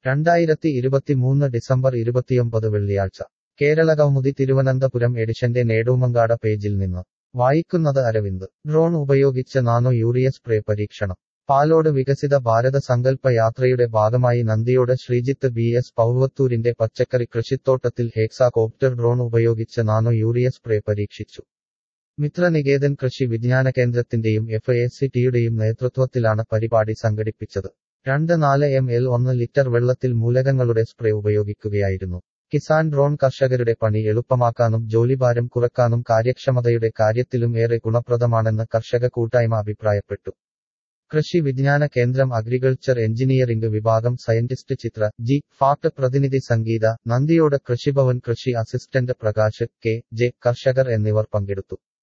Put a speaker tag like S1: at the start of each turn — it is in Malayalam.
S1: 2023 ഡിസംബർ 29 വെള്ളിയാഴ്ച കേരളകൗമുദി തിരുവനന്തപുരം എഡിഷന്റെ നേടൂമങ്കാട പേജിൽ നിന്ന് വായിക്കുന്നത് അരവിന്ദ്. ഡ്രോൺ ഉപയോഗിച്ച് നാനോ യൂറിയ സ്പ്രേ പരീക്ഷണം. പാലോട് വികസിത ഭാരത സങ്കല്പ യാത്രയുടെ ഭാഗമായി നന്ദിയോട് ശ്രീജിത്ത് BS പൗവത്തൂരിന്റെ പച്ചക്കറി കൃഷിത്തോട്ടത്തിൽ ഹെക്സാകോപ്റ്റർ ഡ്രോൺ ഉപയോഗിച്ച് നാനോ യൂറിയ സ്പ്രേ പരീക്ഷിച്ചു. മിത്രനികേതൻ കൃഷി വിജ്ഞാന കേന്ദ്രത്തിന്റെയും FACTയുടെയും നേതൃത്വത്തിലാണ് പരിപാടി സംഘടിപ്പിച്ചത്. 2.4 ml 1 ലിറ്റർ വെള്ളത്തിൽ മൂലകങ്ങളുടെ സ്പ്രേ ഉപയോഗിക്കുകയായിരുന്നു. കിസാൻ ഡ്രോൺ കർഷകരുടെ പണി എളുപ്പമാക്കാനും ജോലിഭാരം കുറക്കാനും കാര്യക്ഷമതയുടെ കാര്യത്തിലും ഏറെ ഗുണപ്രദമാണെന്ന് കർഷക കൂട്ടായ്മ അഭിപ്രായപ്പെട്ടു. കൃഷി വിജ്ഞാന കേന്ദ്രം അഗ്രികൾച്ചർ എഞ്ചിനീയറിംഗ് വിഭാഗം സയന്റിസ്റ്റ് ചിത്ര ജി. ഫാക്ട് പ്രതിനിധി സംഗീത, നന്ദിയോട് കൃഷിഭവൻ കൃഷി അസിസ്റ്റന്റ് പ്രകാശ് കെ. ജെ, കർഷകർ എന്നിവർ പങ്കെടുത്തു.